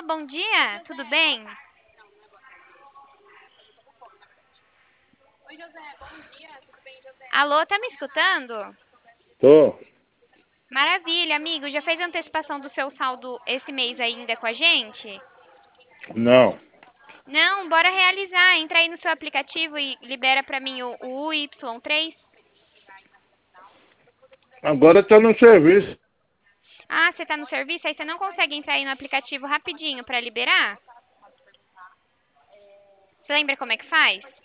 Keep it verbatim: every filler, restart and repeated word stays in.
bom dia, tudo bem? Alô, tá me escutando? Tô. Maravilha, amigo. Já fez a antecipação do seu saldo esse mês ainda com a gente? Não. Não, bora realizar. Entra aí no seu aplicativo e libera pra mim o, o U Y três. Agora tá no serviço. Ah, você tá no serviço? Aí você não consegue entrar aí no aplicativo rapidinho pra liberar? Você lembra como é que faz?